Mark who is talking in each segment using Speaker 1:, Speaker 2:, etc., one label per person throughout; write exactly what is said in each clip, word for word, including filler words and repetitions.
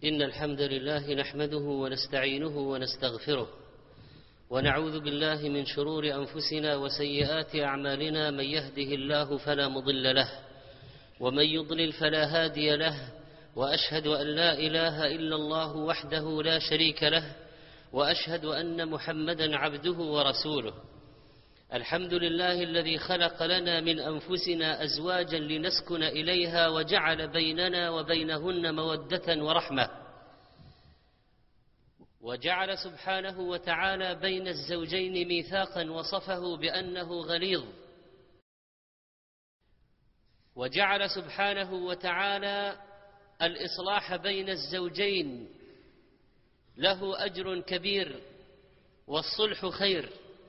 Speaker 1: إن الحمد لله نحمده ونستعينه ونستغفره ونعوذ بالله من شرور أنفسنا وسيئات أعمالنا. من يهده الله فلا مضل له ومن يضلل فلا هادي له، وأشهد أن لا إله إلا الله وحده لا شريك له، وأشهد أن محمدا عبده ورسوله. الحمد لله الذي خلق لنا من أنفسنا أزواجا لنسكن إليها وجعل بيننا وبينهن مودة ورحمة، وجعل سبحانه وتعالى بين الزوجين ميثاقا وصفه بأنه غليظ، وجعل سبحانه وتعالى الإصلاح بين الزوجين له أجر كبير والصلح خير،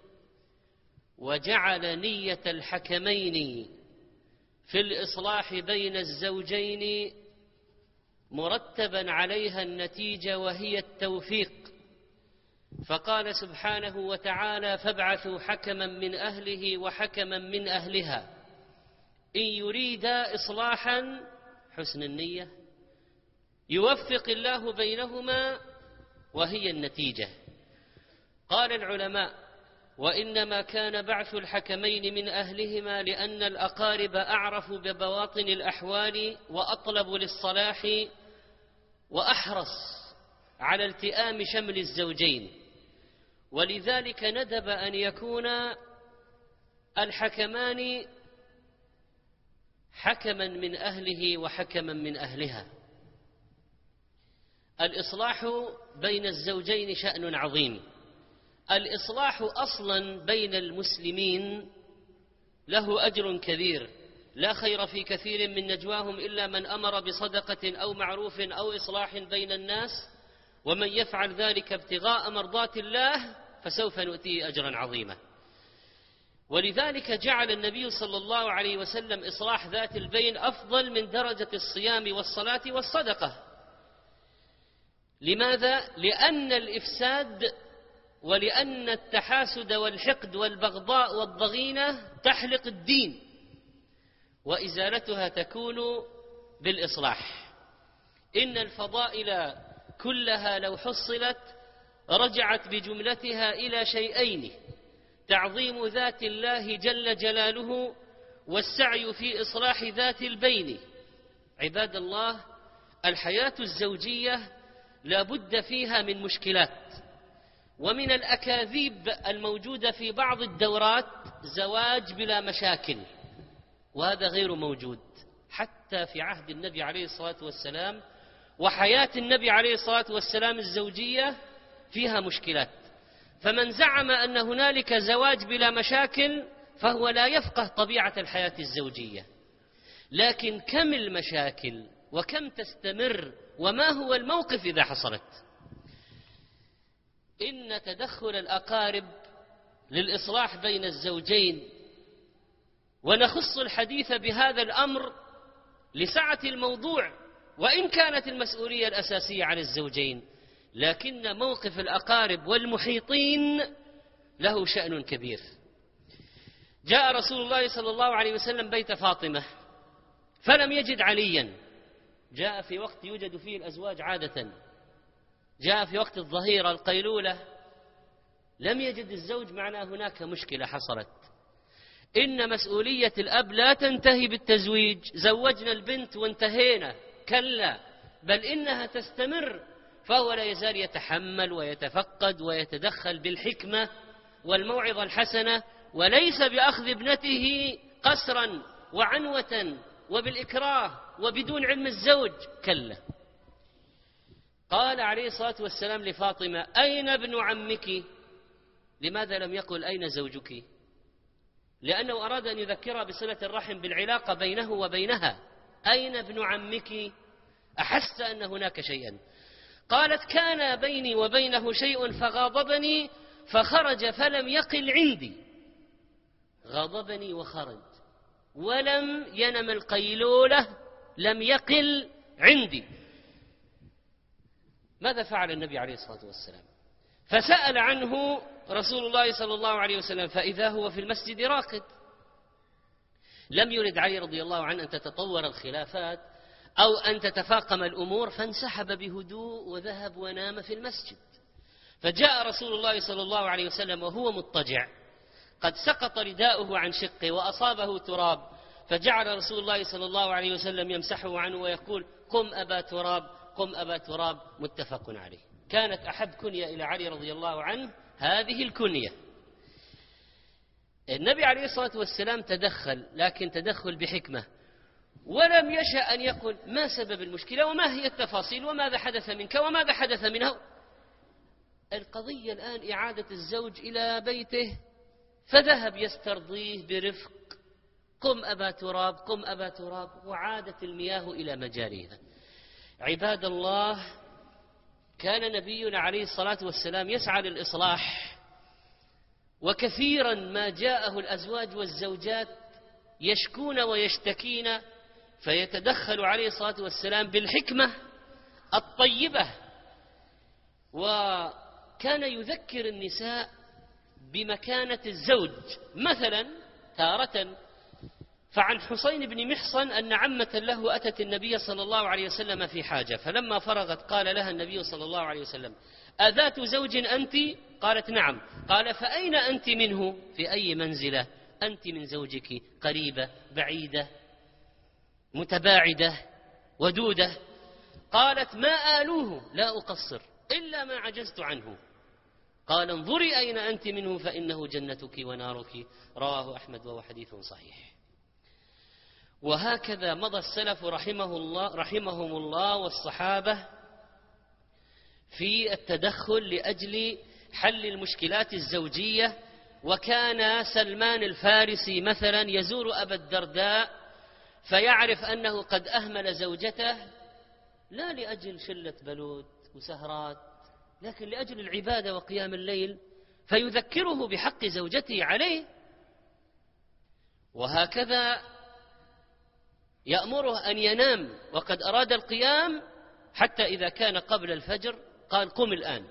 Speaker 1: وجعل نية الحكمين في الإصلاح بين الزوجين مرتبا عليها النتيجة وهي التوفيق. فقال سبحانه وتعالى: فابعثوا حكما من أهله وحكما من أهلها إن يريدا إصلاحا، حسن النية، يوفق الله بينهما وهي النتيجة. قال العلماء: وإنما كان بعث الحكمين من أهلهما لأن الأقارب أعرف ببواطن الأحوال وأطلب للصلاح وأحرص على التئام شمل الزوجين، ولذلك ندب أن يكون الحكمان حكما من أهله وحكما من أهلها. الإصلاح بين الزوجين شأن عظيم. الإصلاح أصلا بين المسلمين له أجر كبير، لا خير في كثير من نجواهم إلا من أمر بصدقة أو معروف أو إصلاح بين الناس، ومن يفعل ذلك ابتغاء مرضات الله فسوف نؤتيه أجرا عظيما. ولذلك جعل النبي صلى الله عليه وسلم إصلاح ذات البين أفضل من درجة الصيام والصلاة والصدقة. لماذا؟ لأن الإفساد ولأن التحاسد والحقد والبغضاء والضغينة تحلق الدين، وإزالتها تكون بالإصلاح. إن الفضائل كلها لو حصلت رجعت بجملتها إلى شيئين: تعظيم ذات الله جل جلاله والسعي في إصلاح ذات البين. عباد الله، الحياة الزوجية لا بد فيها من مشكلات، ومن الأكاذيب الموجودة في بعض الدورات زواج بلا مشاكل، وهذا غير موجود حتى في عهد النبي عليه الصلاة والسلام، وحياة النبي عليه الصلاة والسلام الزوجية فيها مشكلات. فمن زعم أن هنالك زواج بلا مشاكل فهو لا يفقه طبيعة الحياة الزوجية. لكن كم المشاكل وكم تستمر وما هو الموقف إذا حصلت؟ إن تدخل الأقارب للإصلاح بين الزوجين، ونخص الحديث بهذا الأمر لسعة الموضوع، وإن كانت المسؤولية الأساسية على الزوجين، لكن موقف الأقارب والمحيطين له شأن كبير. جاء رسول الله صلى الله عليه وسلم بيت فاطمة فلم يجد عليا. جاء في وقت يوجد فيه الأزواج عادة، جاء في وقت الظهيرة القيلولة، لم يجد الزوج، معناه هناك مشكلة حصلت. إن مسؤولية الأب لا تنتهي بالتزويج، زوجنا البنت وانتهينا، كلا، بل إنها تستمر، فهو لا يزال يتحمل ويتفقد ويتدخل بالحكمة والموعظة الحسنة، وليس بأخذ ابنته قسرا وعنوة وبالإكراه وبدون علم الزوج، كلا. قال عليه الصلاة والسلام لفاطمة: أين ابن عمك؟ لماذا لم يقل أين زوجك؟ لأنه أراد أن يذكرها بصلة الرحم بالعلاقة بينه وبينها. أين ابن عمك؟ أحس أن هناك شيئا. قالت: كان بيني وبينه شيء فغاضبني فخرج فلم يقل عندي. غاضبني وخرج ولم ينم القيلولة، لم يقل عندي. ماذا فعل النبي عليه الصلاة والسلام؟ فسأل عنه رسول الله صلى الله عليه وسلم فإذا هو في المسجد راقد. لم يرد علي رضي الله عنه أن تتطور الخلافات أو أن تتفاقم الأمور، فانسحب بهدوء وذهب ونام في المسجد. فجاء رسول الله صلى الله عليه وسلم وهو مضطجع، قد سقط رداؤه عن شقه وأصابه تراب، فجعل رسول الله صلى الله عليه وسلم يمسحه عنه ويقول: قم أبا تراب، قم أبا تراب، متفق عليه. كانت أحب كنية إلى علي رضي الله عنه هذه الكنية. النبي عليه الصلاة والسلام تدخل، لكن تدخل بحكمة، ولم يشأ أن يقول ما سبب المشكلة وما هي التفاصيل وماذا حدث منك وماذا حدث منه. القضية الآن إعادة الزوج إلى بيته، فذهب يسترضيه برفق: قم أبا تراب، قم أبا تراب، وعادت المياه إلى مجاريها. عباد الله، كان نبينا عليه الصلاة والسلام يسعى للإصلاح، وكثيرا ما جاءه الأزواج والزوجات يشكون ويشتكين، فيتدخل عليه الصلاة والسلام بالحكمة الطيبة، وكان يذكر النساء بمكانة الزوج. مثلا تارة، فعن حسين بن محصن أن عمة له أتت النبي صلى الله عليه وسلم في حاجة، فلما فرغت قال لها النبي صلى الله عليه وسلم: أذات زوج أنت؟ قالت: نعم. قال: فأين أنت منه؟ في أي منزلة أنت من زوجك؟ قريبة، بعيدة، متباعدة، ودودة؟ قالت: ما آلوه، لا أقصر إلا ما عجزت عنه. قال: انظري أين أنت منه فإنه جنتك ونارك. رواه أحمد وهو حديث صحيح. وهكذا مضى السلف رحمه الله رحمهم الله والصحابة في التدخل لأجل حل المشكلات الزوجية. وكان سلمان الفارسي مثلا يزور أبا الدرداء فيعرف أنه قد أهمل زوجته، لا لأجل شلة بلود وسهرات، لكن لأجل العبادة وقيام الليل، فيذكره بحق زوجته عليه. وهكذا يأمره أن ينام وقد أراد القيام، حتى إذا كان قبل الفجر قال: قم الآن.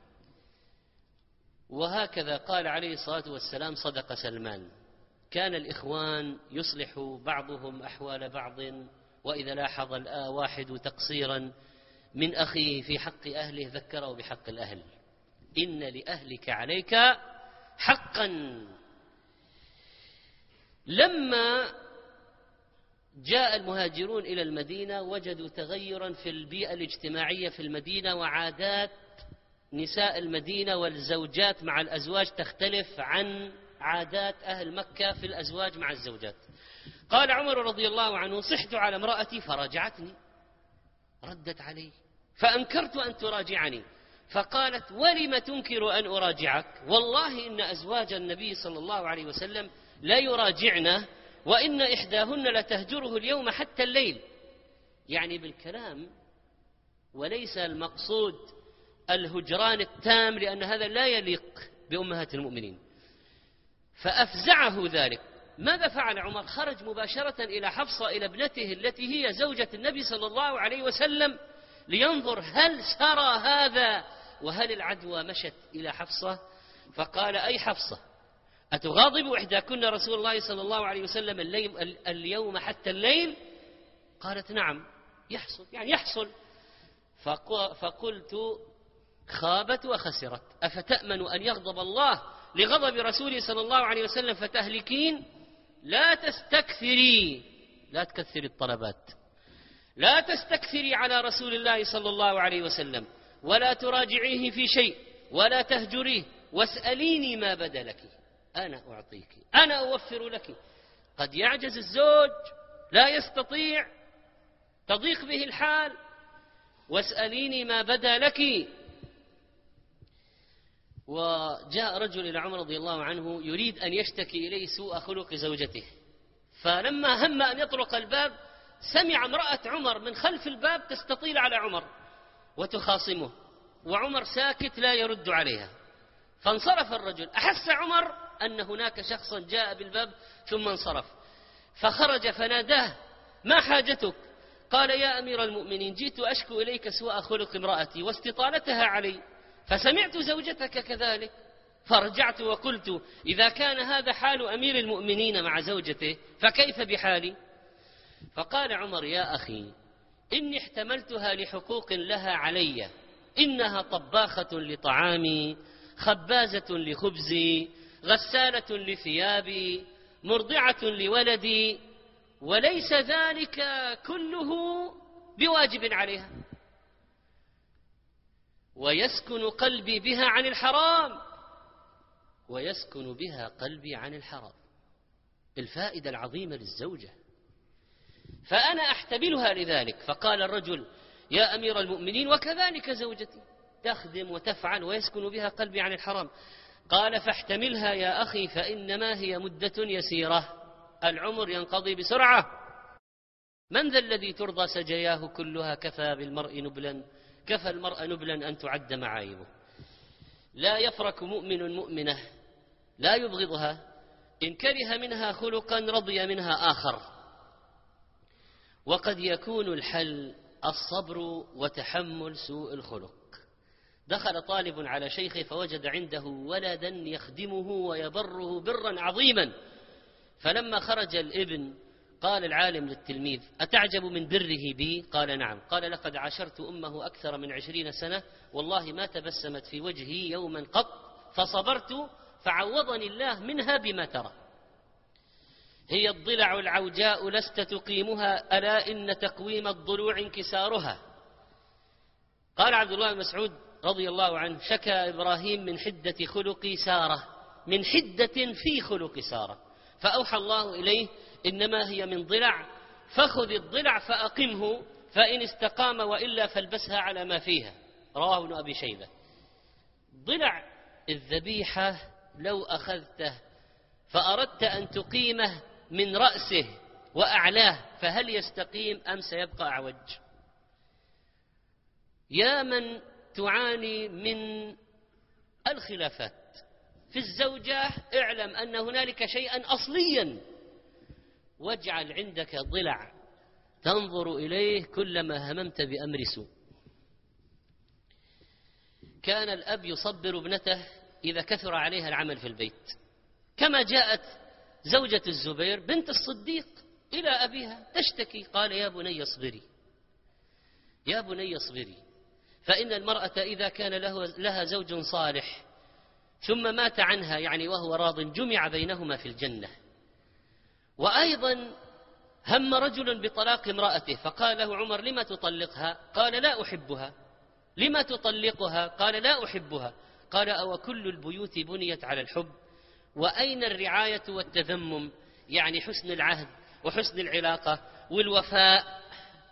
Speaker 1: وهكذا قال عليه الصلاة والسلام: صدق سلمان. كان الإخوان يصلح بعضهم أحوال بعض، وإذا لاحظ الواحد تقصيرا من أخيه في حق أهله ذكره بحق الأهل. إن لأهلك عليك حقا. لما جاء المهاجرون إلى المدينة وجدوا تغيرا في البيئة الاجتماعية في المدينة، وعادات نساء المدينة والزوجات مع الأزواج تختلف عن عادات أهل مكة في الأزواج مع الزوجات. قال عمر رضي الله عنه: صحت على امرأتي فراجعتني، ردت علي فأنكرت أن تراجعني، فقالت: ولم تنكر أن أراجعك؟ والله إن أزواج النبي صلى الله عليه وسلم لا يراجعنا، وإن إحداهن لتهجره اليوم حتى الليل. يعني بالكلام، وليس المقصود الهجران التام، لأن هذا لا يليق بأمهات المؤمنين. فأفزعه ذلك. ماذا فعل عمر؟ خرج مباشرة إلى حفصة، إلى ابنته التي هي زوجة النبي صلى الله عليه وسلم، لينظر هل سرى هذا وهل العدوى مشت إلى حفصة. فقال: أي حفصة، أتغاضب إحداكن رسول الله صلى الله عليه وسلم اليوم حتى الليل؟ قالت: نعم، يحصل، يعني يحصل. فقلت: خابت وخسرت، أفتأمن أن يغضب الله لغضب رسوله صلى الله عليه وسلم فتهلكين؟ لا تستكثري، لا تكثري الطلبات، لا تستكثري على رسول الله صلى الله عليه وسلم، ولا تراجعيه في شيء، ولا تهجريه، واسأليني ما بدا لك، أنا أعطيك، أنا أوفر لك. قد يعجز الزوج، لا يستطيع، تضيق به الحال، واسأليني ما بدا لك. وجاء رجل إلى عمر رضي الله عنه يريد أن يشتكي إليه سوء خلق زوجته، فلما هم أن يطرق الباب سمع امرأة عمر من خلف الباب تستطيل على عمر وتخاصمه، وعمر ساكت لا يرد عليها. فانصرف الرجل، أحس عمر أن هناك شخصا جاء بالباب ثم انصرف، فخرج فناداه: ما حاجتك؟ قال: يا أمير المؤمنين، جئت أشكو إليك سوء خلق امرأتي واستطالتها علي، فسمعت زوجتك كذلك، فرجعت وقلت: إذا كان هذا حال أمير المؤمنين مع زوجته فكيف بحالي؟ فقال عمر: يا أخي، إني احتملتها لحقوق لها علي، إنها طباخة لطعامي، خبازة لخبزي، غسالة لثيابي، مرضعة لولدي، وليس ذلك كله بواجب عليها، ويسكن قلبي بها عن الحرام، ويسكن بها قلبي عن الحرام. الفائدة العظيمة للزوجة، فأنا أحتملها لذلك. فقال الرجل: يا أمير المؤمنين وكذلك زوجتي تخدم وتفعل ويسكن بها قلبي عن الحرام. قال: فاحتملها يا أخي، فإنما هي مدة يسيرة، العمر ينقضي بسرعة. من ذا الذي ترضى سجياه كلها؟ كفى بالمرء نبلا، كفى المرء نبلا أن تعد معايبه. لا يفرك مؤمن مؤمنة، لا يبغضها، إن كره منها خلقا رضي منها آخر. وقد يكون الحل الصبر وتحمل سوء الخلق. دخل طالب على شيخه فوجد عنده ولدا يخدمه ويبره برا عظيما، فلما خرج الابن قال العالم للتلميذ: أتعجب من بره بي؟ قال: نعم. قال: لقد عاشرت أمه أكثر من عشرين سنة، والله ما تبسمت في وجهي يوما قط، فصبرت فعوضني الله منها بما ترى. هي الضلع العوجاء لست تقيمها، ألا إن تقويم الضلوع انكسارها. قال عبد الله بن مسعود رضي الله عنه: شكى إبراهيم من حدة خلق سارة، من حدة في خلق سارة، فأوحى الله إليه: إنما هي من ضلع، فخذ الضلع فأقمه، فإن استقام وإلا فالبسها على ما فيها. رواه ابن أبي شيبة. ضلع الذبيحة لو أخذته فأردت أن تقيمه من رأسه وأعلاه، فهل يستقيم أم سيبقى أعوج؟ يا من تعاني من الخلافات في الزوجة، اعلم أن هنالك شيئا أصليا، واجعل عندك ضلع تنظر إليه كلما هممت بأمر سوء. كان الأب يصبر ابنته إذا كثر عليها العمل في البيت، كما جاءت زوجة الزبير بنت الصديق إلى أبيها تشتكي، قال: يا بني اصبري، يا بني اصبري، فإن المرأة إذا كان له لها زوج صالح ثم مات عنها يعني وهو راض، جمع بينهما في الجنة. وأيضا هم رجل بطلاق امرأته، فقال له عمر: لما تطلقها؟ قال: لا أحبها. لما تطلقها؟ قال: لا أحبها. قال: أو كل البيوت بنيت على الحب؟ وأين الرعاية والتذمم؟ يعني حسن العهد وحسن العلاقة والوفاء.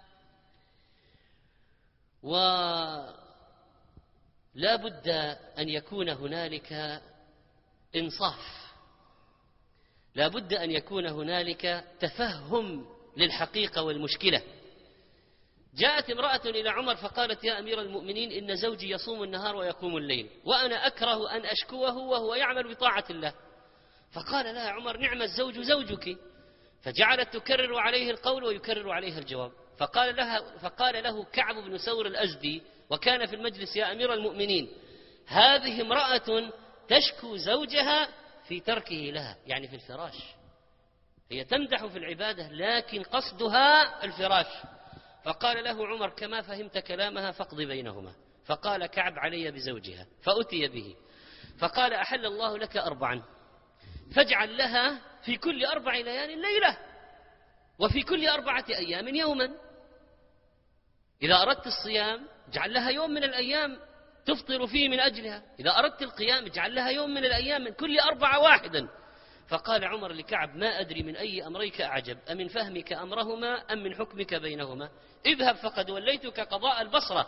Speaker 1: ولا بد أن يكون هنالك إنصاف، لا بد أن يكون هنالك تفهم للحقيقة والمشكلة. جاءت امرأة إلى عمر فقالت: يا أمير المؤمنين، إن زوجي يصوم النهار ويقوم الليل، وأنا أكره أن أشكوه وهو يعمل بطاعة الله. فقال لها عمر: نعم الزوج زوجك. فجعلت تكرر عليه القول ويكرر عليها الجواب. فقال لها فقال له كعب بن سور الأزدي وكان في المجلس: يا أمير المؤمنين، هذه امرأة تشكو زوجها في تركه لها، يعني في الفراش. هي تمدح في العبادة لكن قصدها الفراش. فقال له عمر: كما فهمت كلامها فاقض بينهما. فقال كعب: علي بزوجها. فأتي به فقال: أحل الله لك أربعا، فاجعل لها في كل أربع ليال ليلة، وفي كل أربعة أيام يوما. إذا أردت الصيام اجعل لها يوم من الأيام تفطر فيه من أجلها، إذا أردت القيام اجعل لها يوم من الأيام من كل أربعة واحدا. فقال عمر لكعب: ما أدري من أي أمريك أعجب، أمن فهمك أمرهما أم من حكمك بينهما؟ اذهب فقد وليتك قضاء البصرة.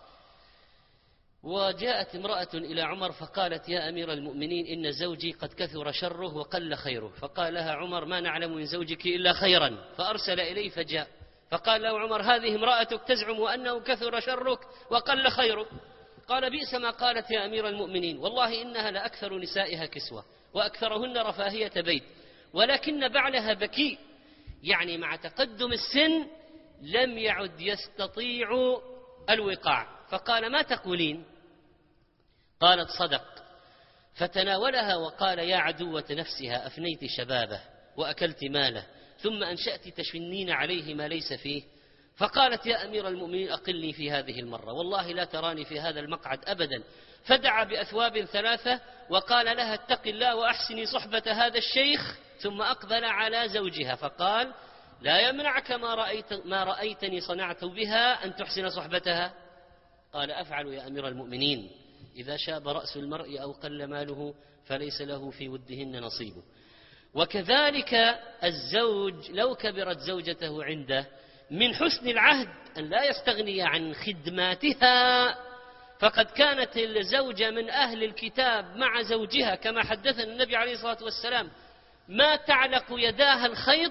Speaker 1: وجاءت امرأة إلى عمر فقالت: يا أمير المؤمنين، إن زوجي قد كثر شره وقل خيره. فقال لها عمر: ما نعلم من زوجك إلا خيرا. فأرسل إليه فجاء فقال له عمر: هذه امرأتك تزعم أنه كثر شرك وقل خيرك. قال: بئس ما قالت يا أمير المؤمنين، والله إنها لأكثر نسائها كسوة وأكثرهن رفاهية بيت، ولكن بعلها بكي، يعني مع تقدم السن لم يعد يستطيع الوقاع. فقال: ما تقولين؟ قالت: صدق. فتناولها وقال: يا عدوة نفسها، أفنيت شبابه وأكلت ماله، ثم أنشأت تشنين عليه ما ليس فيه. فقالت يا أمير المؤمنين أقلني في هذه المرة، والله لا تراني في هذا المقعد أبدا. فدعا بأثواب ثلاثة وقال لها اتق الله وأحسني صحبة هذا الشيخ، ثم أقبل على زوجها فقال لا يمنعك ما, رأيت ما رأيتني صنعت بها أن تحسن صحبتها. قال أفعل يا أمير المؤمنين، إذا شاب رأس المرء أو قل ماله فليس له في ودهن نصيب. وكذلك الزوج لو كبرت زوجته عنده من حسن العهد أن لا يستغني عن خدماتها، فقد كانت الزوجة من أهل الكتاب مع زوجها كما حدثنا النبي عليه الصلاة والسلام ما تعلق يداها الخيط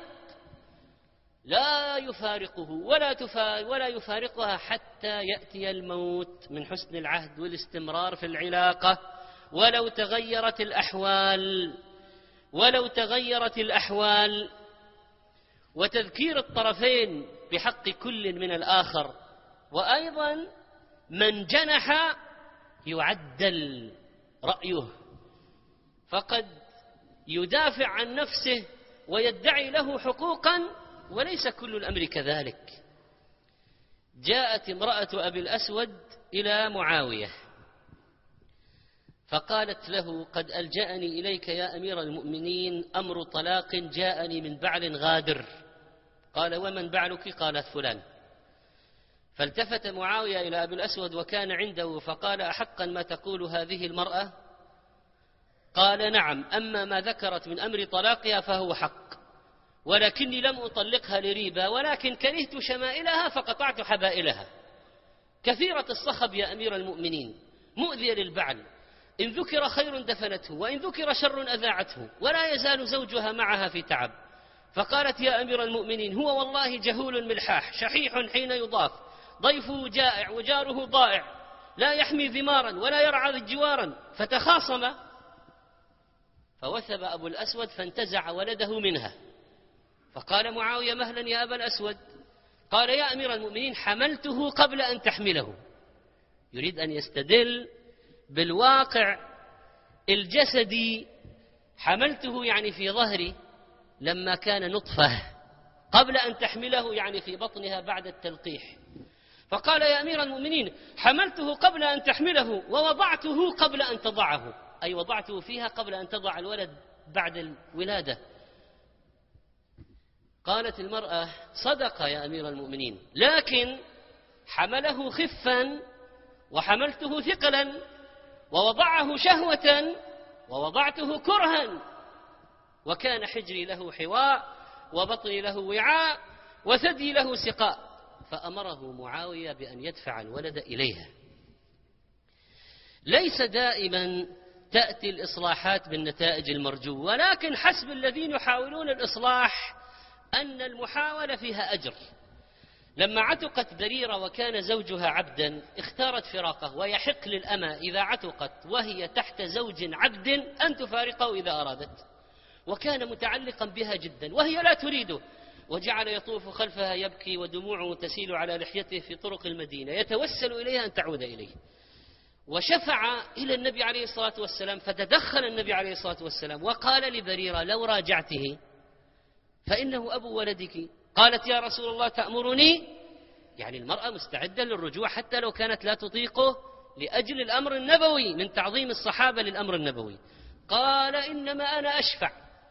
Speaker 1: لا يفارقه ولا, ولا يفارقها حتى يأتي الموت، من حسن العهد والاستمرار في العلاقة ولو تغيرت الأحوال ولو تغيرت الأحوال وتذكير الطرفين بحق كل من الآخر. وأيضا من جنح يعدل رأيه، فقد يدافع عن نفسه ويدعي له حقوقا وليس كل الأمر كذلك. جاءت امرأة أبي الأسود إلى معاوية فقالت له قد ألجأني إليك يا أمير المؤمنين أمر طلاق جاءني من بعل غادر. قال ومن بعلك؟ قالت فلان. فالتفت معاوية إلى أبي الأسود وكان عنده فقال أحقا ما تقول هذه المرأة؟ قال نعم، أما ما ذكرت من أمر طلاقها فهو حق، ولكني لم أطلقها لريبة ولكن كرهت شمائلها فقطعت حبائلها. كثيرة الصخب يا أمير المؤمنين، مؤذية للبعل، إن ذكر خير دفنته وإن ذكر شر أذاعته، ولا يزال زوجها معها في تعب. فقالت يا أمير المؤمنين هو والله جهول ملحاح شحيح حين يضاف، ضيفه جائع وجاره ضائع، لا يحمي ذمارا ولا يرعى جوارا. فتخاصم فوثب أبو الأسود فانتزع ولده منها. فقال معاوية مهلا يا أبا الأسود. قال يا أمير المؤمنين حملته قبل أن تحمله. يريد أن يستدل بالواقع الجسدي، حملته يعني في ظهري لما كان نطفة، قبل أن تحمله يعني في بطنها بعد التلقيح. فقال يا أمير المؤمنين حملته قبل أن تحمله ووضعته قبل أن تضعه، أي وضعته فيها قبل أن تضع الولد بعد الولادة. قالت المرأة صدق يا أمير المؤمنين، لكن حمله خفا وحملته ثقلا، ووضعه شهوة ووضعته كرها، وكان حجري له حواء وبطني له وعاء وثدي له سقاء. فأمره معاوية بأن يدفع الولد إليها. ليس دائما تأتي الإصلاحات بالنتائج المرجوة، ولكن حسب الذين يحاولون الإصلاح أن المحاولة فيها أجر. لما عتقت بريرة وكان زوجها عبدا اختارت فراقه، ويحق للأمة إذا عتقت وهي تحت زوج عبد أن تفارقه إذا أرادت، وكان متعلقا بها جدا وهي لا تريده، وجعل يطوف خلفها يبكي ودموعه تسيل على لحيته في طرق المدينة يتوسل إليها أن تعود إليه. وشفع إلى النبي عليه الصلاة والسلام، فتدخل النبي عليه الصلاة والسلام وقال لبريرة لو راجعته فإنه أبو ولدك. قالت يا رسول الله تأمرني؟ يعني المرأة مستعدة للرجوع حتى لو كانت لا تطيقه لأجل الأمر النبوي من تعظيم الصحابة للأمر النبوي. قال إنما أنا أشفع،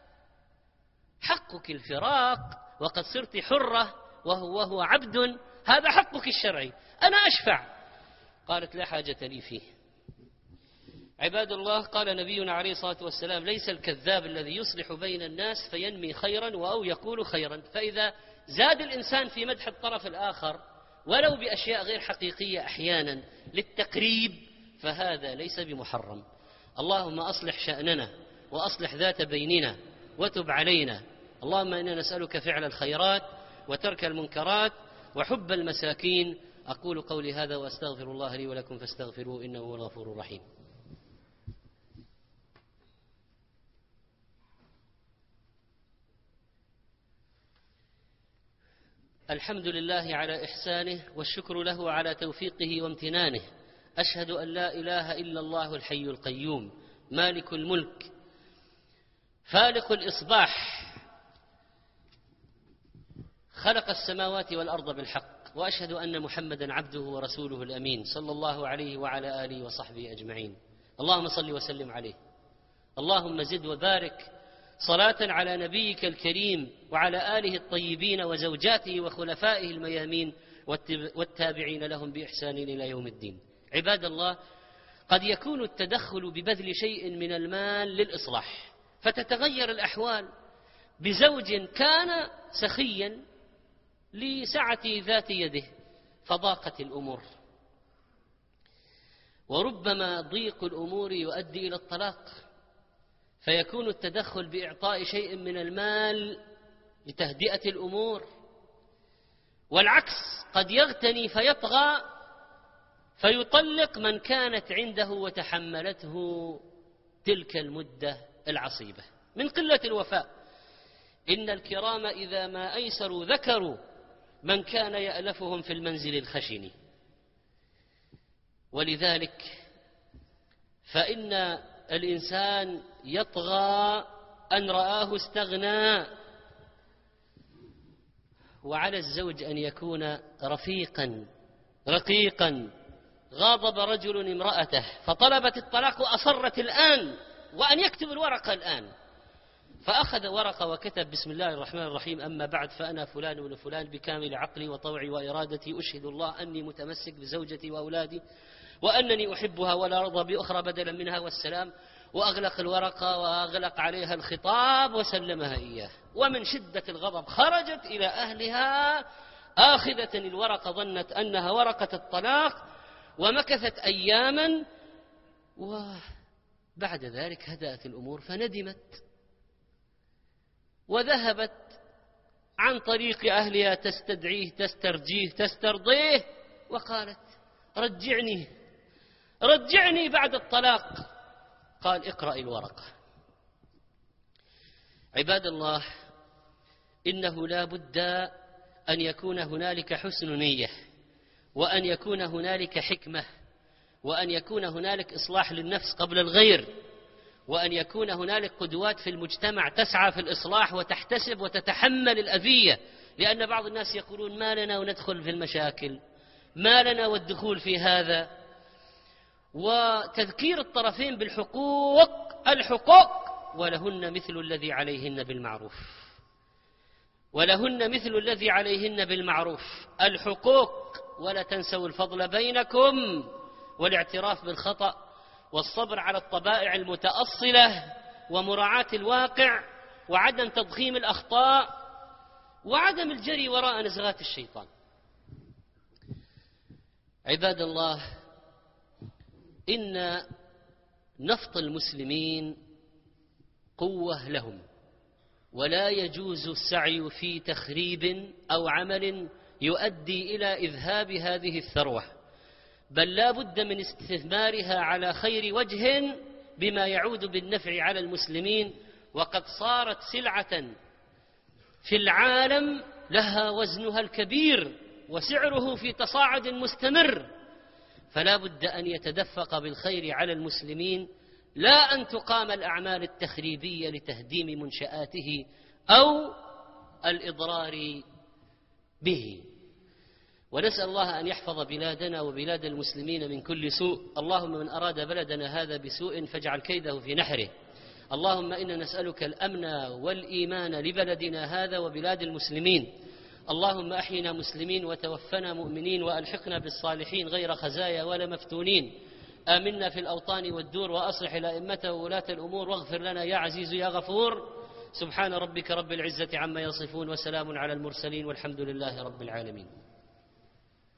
Speaker 1: حقك الفراق وقد صرت حرة وهو, وهو عبد، هذا حقك الشرعي، أنا أشفع. قالت لا حاجة لي فيه. عباد الله، قال نبينا عليه الصلاة والسلام ليس الكذاب الذي يصلح بين الناس فينمي خيرا أو يقول خيرا. فإذا زاد الإنسان في مدح الطرف الآخر ولو بأشياء غير حقيقية أحيانا للتقريب فهذا ليس بمحرم. اللهم أصلح شأننا وأصلح ذات بيننا وتب علينا. اللهم إنا نسألك فعل الخيرات وترك المنكرات وحب المساكين. أقول قولي هذا وأستغفر الله لي ولكم فاستغفروه إنه هو الغفور الرحيم. الحمد لله على إحسانه والشكر له على توفيقه وامتنانه. أشهد أن لا إله إلا الله الحي القيوم مالك الملك فالق الإصباح، خلق السماوات والأرض بالحق وأشهد أن محمدا عبده ورسوله الأمين صلى الله عليه وعلى آله وصحبه أجمعين. اللهم صل وسلم عليه. اللهم زد وبارك صلاة على نبيك الكريم وعلى آله الطيبين وزوجاته وخلفائه الميامين والتابعين لهم بإحسان إلى يوم الدين. عباد الله، قد يكون التدخل ببذل شيء من المال للإصلاح فتتغير الأحوال بزوج كان سخيا لسعة ذات يده فضاقت الأمور، وربما ضيق الأمور يؤدي إلى الطلاق، فيكون التدخل بإعطاء شيء من المال لتهدئة الأمور. والعكس، قد يغتني فيطغى فيطلق من كانت عنده وتحملته تلك المدة العصيبة من قلة الوفاء. إن الكرام إذا ما أيسروا ذكروا من كان يألفهم في المنزل الخشن. ولذلك فإن الإنسان يطغى أن رآه استغنى، وعلى الزوج أن يكون رفيقا رقيقا. غاضب رجل امرأته فطلبت الطلاق وأصرت الآن وأن يكتب الورقة الآن، فأخذ ورقة وكتب: بسم الله الرحمن الرحيم، أما بعد، فأنا فلان وفلان بكامل عقلي وطوعي وإرادتي أشهد الله أني متمسك بزوجتي وأولادي وأنني أحبها ولا أرضى بأخرى بدلا منها، والسلام. وأغلق الورقة وأغلق عليها الخطاب وسلمها إياه. ومن شدة الغضب خرجت إلى أهلها آخذة الورقة، ظنت أنها ورقة الطلاق، ومكثت أياما، وبعد ذلك هدأت الأمور فندمت وذهبت عن طريق أهلها تستدعيه تسترجيه تسترضيه، وقالت: رجعني رجعني بعد الطلاق. قال: اقرأ الورقة. عباد الله، إنه لا بد أن يكون هنالك حسن نية، وأن يكون هنالك حكمة، وأن يكون هنالك إصلاح للنفس قبل الغير، وأن يكون هنالك قدوات في المجتمع تسعى في الإصلاح وتحتسب وتتحمل الأذية. لأن بعض الناس يقولون: ما لنا وندخل في المشاكل، ما لنا والدخول في هذا. وتذكير الطرفين بالحقوق، الحقوق ولهن مثل الذي عليهن بالمعروف، ولهن مثل الذي عليهن بالمعروف. الحقوق: ولا تنسوا الفضل بينكم، والاعتراف بالخطأ، والصبر على الطبائع المتأصلة، ومراعاة الواقع، وعدم تضخيم الأخطاء، وعدم الجري وراء نزغات الشيطان. عباد الله، إن نفط المسلمين قوة لهم، ولا يجوز السعي في تخريب أو عمل يؤدي إلى إذهاب هذه الثروة، بل لا بد من استثمارها على خير وجه بما يعود بالنفع على المسلمين. وقد صارت سلعة في العالم لها وزنها الكبير وسعره في تصاعد مستمر، فلا بد أن يتدفق بالخير على المسلمين، لا أن تقام الأعمال التخريبية لتهديم منشآته أو الإضرار به. ونسأل الله أن يحفظ بلادنا وبلاد المسلمين من كل سوء. اللهم من أراد بلدنا هذا بسوء فاجعل كيده في نحره. اللهم إنا نسألك الأمن والإيمان لبلدنا هذا وبلاد المسلمين. اللهم أحينا مسلمين وتوفنا مؤمنين، وألحقنا بالصالحين غير خزايا ولا مفتونين. آمنا في الأوطان والدور، وأصلح الأئمة وولاة الأمور، واغفر لنا يا عزيز يا غفور. سبحان ربك رب العزة عما يصفون، وسلام على المرسلين، والحمد لله رب العالمين.